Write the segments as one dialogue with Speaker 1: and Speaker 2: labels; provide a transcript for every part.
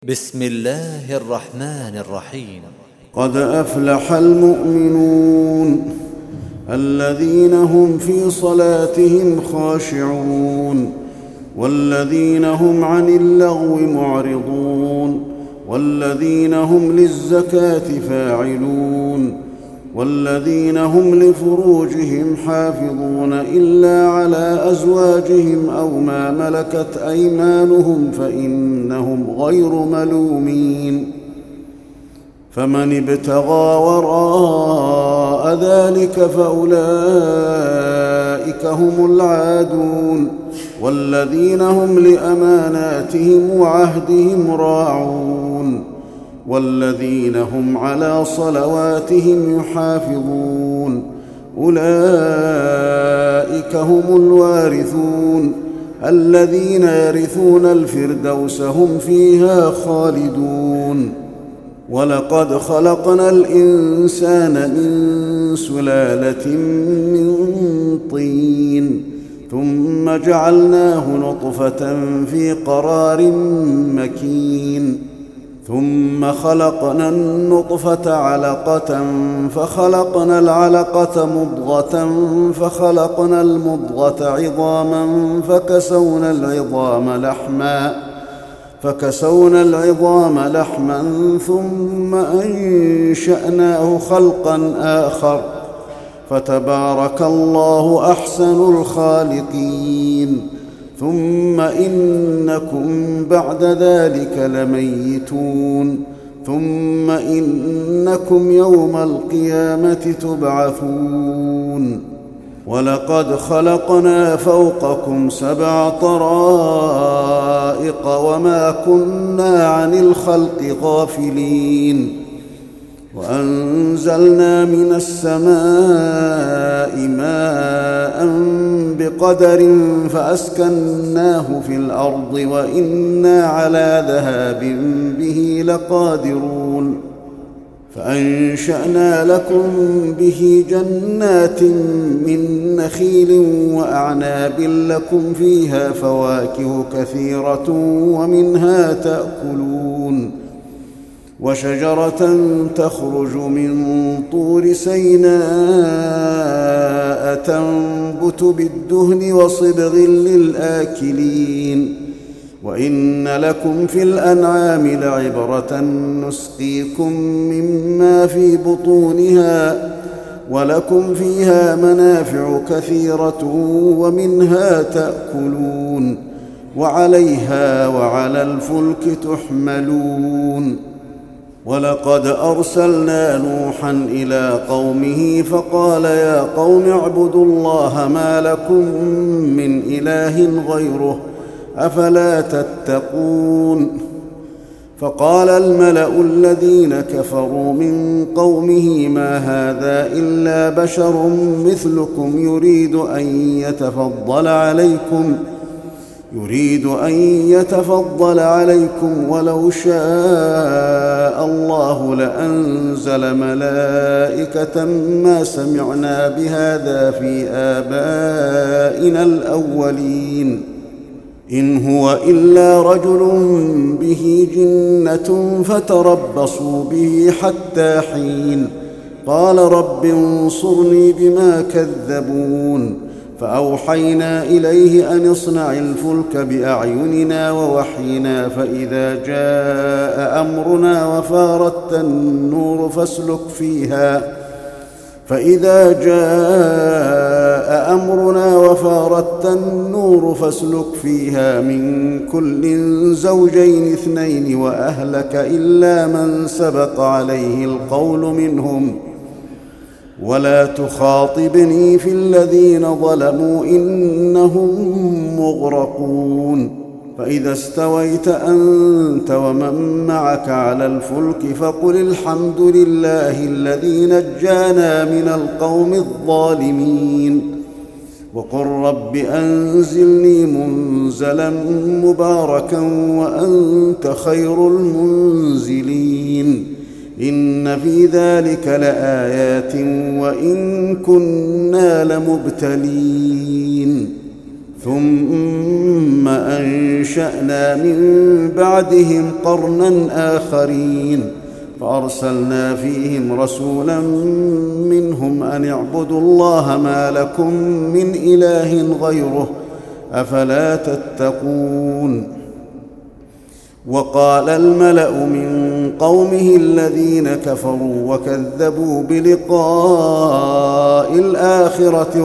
Speaker 1: بسم الله الرحمن الرحيم.
Speaker 2: قد أفلح المؤمنون الذين هم في صلاتهم خاشعون والذين هم عن اللغو معرضون والذين هم للزكاة فاعلون والذين هم لفروجهم حافظون إلا على أزواجهم أو ما ملكت أيمانهم فإنهم غير ملومين. فمن ابتغى وراء ذلك فأولئك هم العادون والذين هم لأماناتهم وعهدهم راعون والذين هم على صلواتهم يحافظون أولئك هم الوارثون الذين يرثون الفردوس هم فيها خالدون. ولقد خلقنا الإنسان من سلالة من طين ثم جعلناه نطفة في قرار مكين ثم خلقنا النطفة علقة فخلقنا العلقة مضغة فخلقنا المضغة عظاما فكسونا العظام لحما ثم أنشأناه خلقا آخر فتبارك الله أحسن الخالقين. ثم إنكم بعد ذلك لميتون ثم إنكم يوم القيامة تبعثون. ولقد خلقنا فوقكم 7 طرائق وما كنا عن الخلق غافلين وأنزلنا من السماء ماء بقدر فأسكناه في الأرض وإنا على ذهاب به لقادرون. فأنشأنا لكم به جنات من نخيل وأعناب لكم فيها فواكه كثيرة ومنها تأكلون وشجرة تخرج من طور سيناء تنبت بالدهن وصبغ للآكلين. وإن لكم في الأنعام لعبرة نسقيكم مما في بطونها ولكم فيها منافع كثيرة ومنها تأكلون وعليها وعلى الفلك تحملون. ولقد أرسلنا نوحا إلى قومه فقال يا قوم اعبدوا الله ما لكم من إله غيره أفلا تتقون. فقال الملأ الذين كفروا من قومه ما هذا إلا بشر مثلكم يريد أن يتفضل عليكم ولو شاء الله لأنزل ملائكة ما سمعنا بهذا في آبائنا الأولين إن هو إلا رجل به جنة فتربصوا به حتى حين. قال رب انصرني بما كذبون. فأوحينا إليه أن اصنع الفلك بأعيننا ووحينا فإذا جاء أمرنا وفارت النور فاسلك فيها من كل زوجين 2 وأهلك إلا من سبق عليه القول منهم ولا تخاطبني في الذين ظلموا إنهم مغرقون. فإذا استويت أنت ومن معك على الفلك فقل الحمد لله الذي نجانا من القوم الظالمين وقل رب أنزلني منزلا مباركا وأنت خير المنزلين. إن في ذلك لآيات وإن كنا لمبتلين. ثم أنشأنا من بعدهم قرنا آخرين فأرسلنا فيهم رسولا منهم أن اعبدوا الله ما لكم من إله غيره أفلا تتقون. وقال الملأ من قومه الذين كفروا وكذبوا بلقاء الآخرة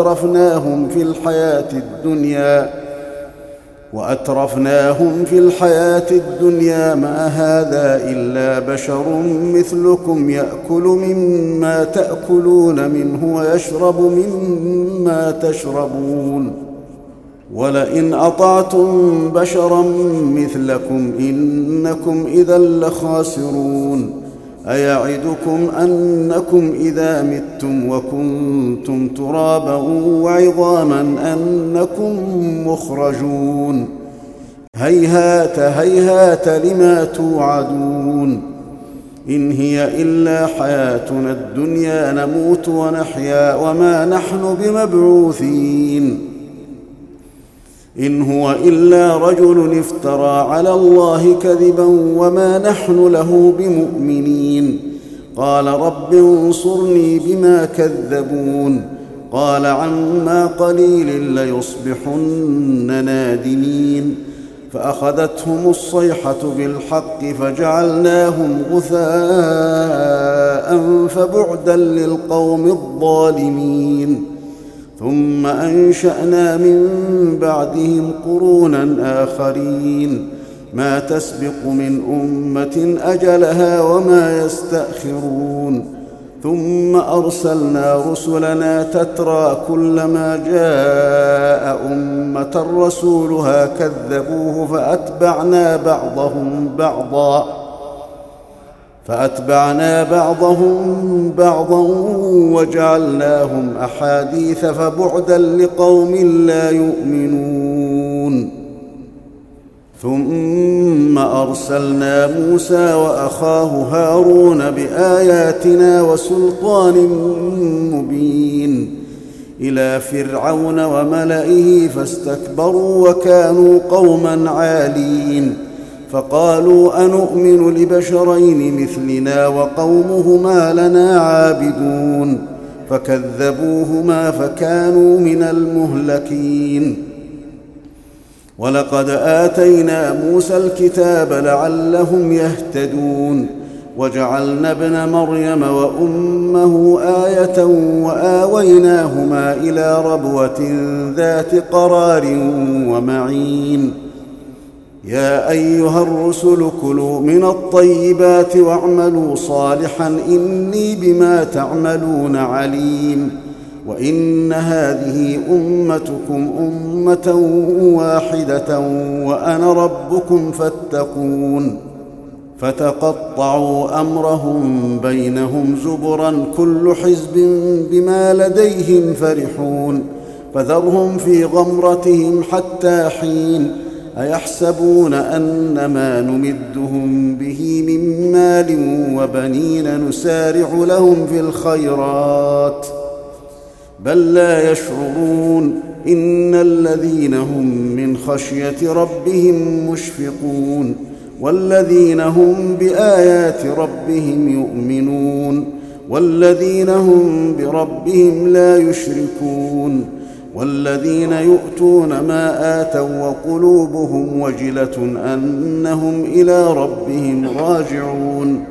Speaker 2: وأترفناهم في الحياة الدنيا ما هذا إلا بشر مثلكم يأكل مما تأكلون منه ويشرب مما تشربون ولئن أطعتم بشرا مثلكم إنكم إذا لخاسرون. أيعدكم أنكم إذا متم وكنتم ترابا وعظاما أنكم مخرجون هيهات هيهات لما توعدون. إن هي إلا حياتنا الدنيا نموت ونحيا وما نحن بمبعوثين. إن هو إلا رجل افترى على الله كذبا وما نحن له بمؤمنين. قال رب انصرني بما كذبون. قال عما قليل ليصبحن نادمين. فأخذتهم الصيحة بالحق فجعلناهم غثاء فبعدا للقوم الظالمين. ثم أنشأنا من بعدهم قرونا آخرين ما تسبق من أمة أجلها وما يستأخرون. ثم أرسلنا رسلنا تترى كلما جاء أمة رسولها كذبوه فأتبعنا بعضهم بعضا وجعلناهم أحاديث فبعدا لقوم لا يؤمنون. ثم أرسلنا موسى وأخاه هارون بآياتنا وسلطان مبين إلى فرعون وملئه فاستكبروا وكانوا قوما عالين. فقالوا أنؤمن لبشرين مثلنا وقومهما لنا عابدون فكذبوهما فكانوا من المهلكين. ولقد آتينا موسى الكتاب لعلهم يهتدون. وجعلنا ابن مريم وأمه آية وآويناهما إلى ربوة ذات قرار ومعين. يا أيها الرسل كلوا من الطيبات واعملوا صالحا إني بما تعملون عليم. وإن هذه أمتكم أمة واحدة وأنا ربكم فاتقون. فتقطعوا أمرهم بينهم زبرا كل حزب بما لديهم فرحون. فذرهم في غمرتهم حتى حين. أيحسبون أن ما نمدهم به من مال وبنين نسارع لهم في الخيرات بل لا يشعرون. إن الذين هم من خشية ربهم مشفقون والذين هم بآيات ربهم يؤمنون والذين هم بربهم لا يشركون والذين يؤتون ما آتوا وقلوبهم وجلة أنهم إلى ربهم راجعون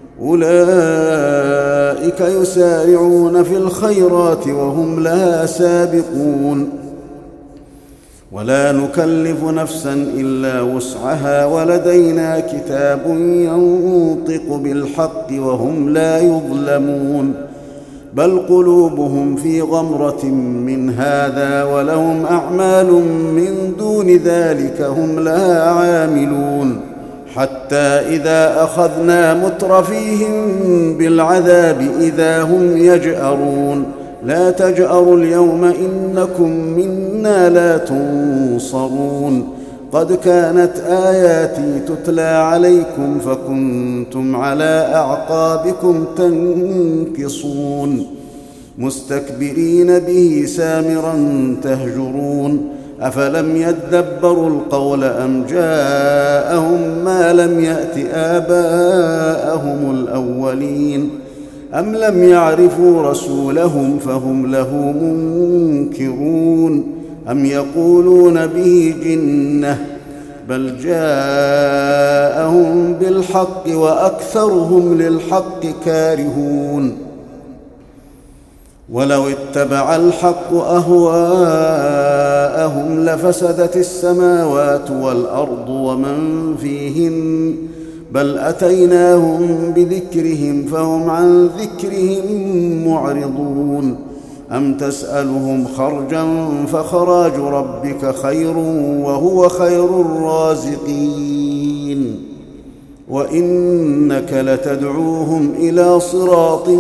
Speaker 2: أولئك يسارعون في الخيرات وهم لها سابقون. ولا نكلف نفسا إلا وسعها ولدينا كتاب ينطق بالحق وهم لا يظلمون. بل قلوبهم في غمرة من هذا ولهم أعمال من دون ذلك هم لها عاملون. حتى إذا أخذنا مترفيهم بالعذاب إذا هم يجأرون. لا تجأروا اليوم إنكم منا لا تنصرون. قد كانت آياتي تتلى عليكم فكنتم على أعقابكم تنكصون مستكبرين به سامرا تهجرون. أفلم يدبروا القول أم جاءهم ما لم يأت آباءهم الأولين أم لم يعرفوا رسولهم فهم له منكرون أم يقولون به جنة بل جاءهم بالحق وأكثرهم للحق كارهون ولو اتبع الحق أهواءهم لفسدت السماوات والأرض ومن فيهن بل أتيناهم بذكرهم فهم عن ذكرهم معرضون أم تسألهم خرجا فخراج ربك خير وهو خير الرازقين وإنك لتدعوهم إلى صراط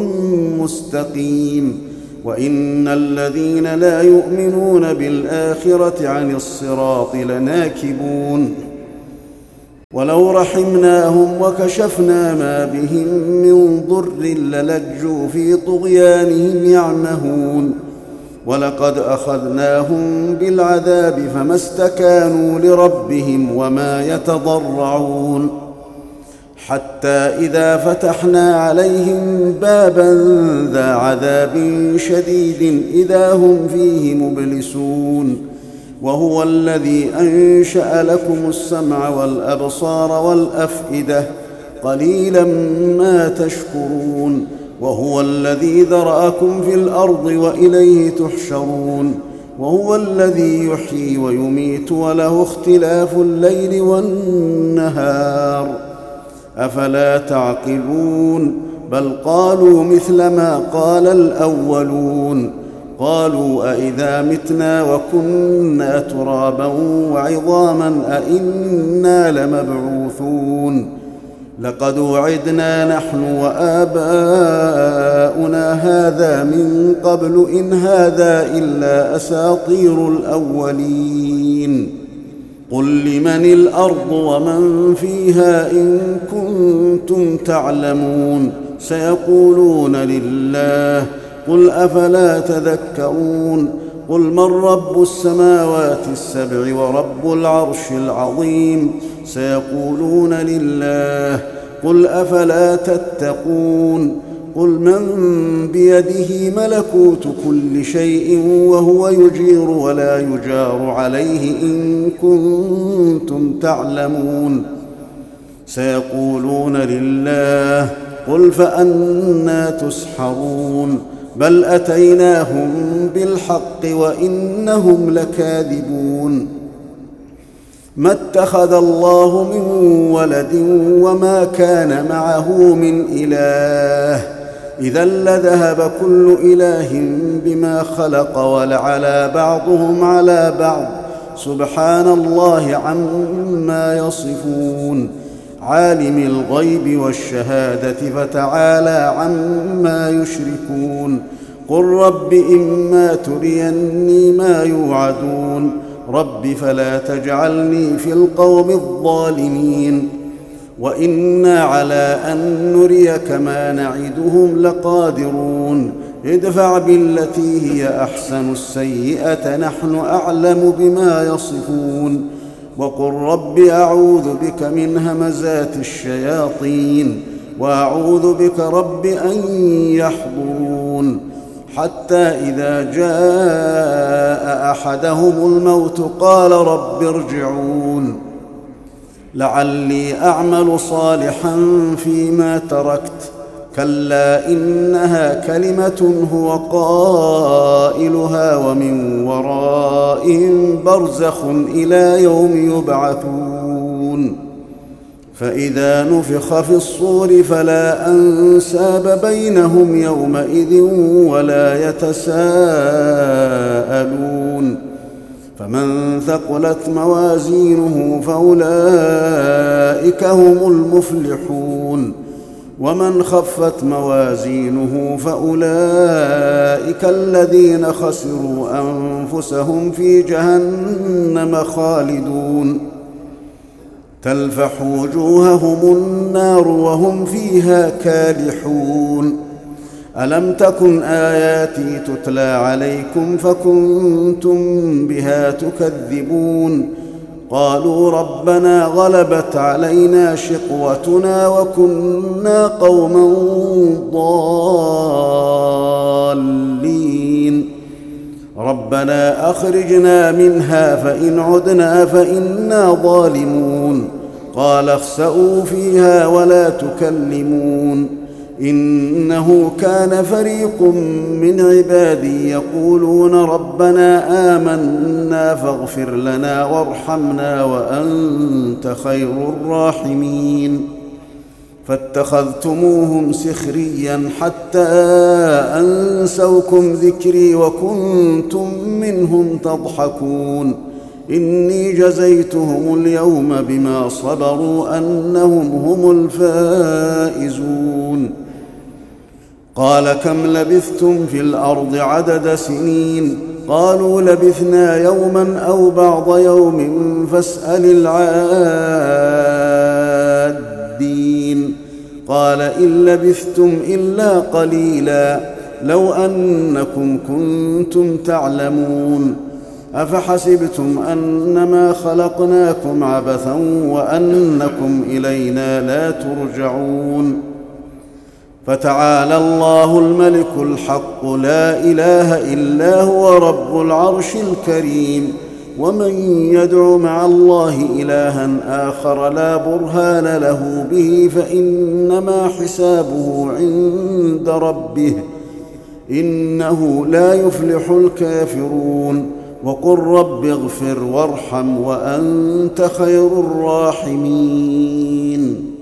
Speaker 2: مستقيم وإن الذين لا يؤمنون بالآخرة عن الصراط لناكبون ولو رحمناهم وكشفنا ما بهم من ضر للجوا في طغيانهم يعمهون ولقد أخذناهم بالعذاب فما استكانوا لربهم وما يتضرعون حتى إذا فتحنا عليهم بابا ذا عذاب شديد إذا هم فيه مبلسون وهو الذي أنشأ لكم السمع والأبصار والأفئدة قليلا ما تشكرون وهو الذي ذرأكم في الأرض وإليه تحشرون وهو الذي يحيي ويميت وله اختلاف الليل والنهار أفلا تعقلون بل قالوا مثل ما قال الأولون قالوا أئذا متنا وكنا ترابا وعظاما أئنا لمبعوثون لقد وعدنا نحن وآباؤنا هذا من قبل إن هذا إلا أساطير الأولين قل لمن الأرض ومن فيها إن كنتم تعلمون سيقولون لله قل أفلا تذكرون قل من رب السماوات السبع ورب العرش العظيم سيقولون لله قل أفلا تتقون قل من بيده ملكوت كل شيء وهو يجير ولا يجار عليه إن كنتم تعلمون سيقولون لله قل فأنى تسحرون بل أتيناهم بالحق وإنهم لكاذبون ما اتخذ الله من ولد وما كان معه من إله إذا لذهب كل إله بما خلق ولعلى بعضهم على بعض سبحان الله عما يصفون عالم الغيب والشهادة فتعالى عما يشركون قل رب إما تريني ما يوعدون رب فلا تجعلني في القوم الظالمين وإنا على أن نريك ما نعدهم لقادرون ادفع بالتي هي أحسن السيئة نحن أعلم بما يصفون وقل رب أعوذ بك من همزات الشياطين وأعوذ بك رب أن يحضرون حتى إذا جاء أحدهم الموت قال رب ارجعون لعلي أعمل صالحا فيما تركت كلا إنها كلمة هو قائلها ومن ورائهم برزخ إلى يوم يبعثون فإذا نفخ في الصور فلا أنساب بينهم يومئذ ولا يتساءلون فمن ثقلت موازينه فأولئك هم المفلحون ومن خفت موازينه فأولئك الذين خسروا أنفسهم في جهنم خالدون تلفح وجوههم النار وهم فيها كالحون ألم تكن آياتي تتلى عليكم فكنتم بها تكذبون قالوا ربنا غلبت علينا شقوتنا وكنا قوما ضالين ربنا أخرجنا منها فإن عدنا فإنا ظالمون قال اخسئوا فيها ولا تكلمون إنه كان فريق من عبادي يقولون ربنا آمنا فاغفر لنا وارحمنا وأنت خير الراحمين فاتخذتموهم سخريا حتى أنسوكم ذكري وكنتم منهم تضحكون إني جزيتهم اليوم بما صبروا أنهم هم الفائزون قال كم لبثتم في الأرض عدد سنين قالوا لبثنا يوما أو بعض يوم فاسأل العادين قال إن لبثتم إلا قليلا لو أنكم كنتم تعلمون أفحسبتم أنما خلقناكم عبثا وأنكم إلينا لا ترجعون فتعالى الله الملك الحق لا إله إلا هو رب العرش الكريم ومن يدع مع الله إلها آخر لا برهان له به فإنما حسابه عند ربه إنه لا يفلح الكافرون وقل رب اغفر وارحم وأنت خير الراحمين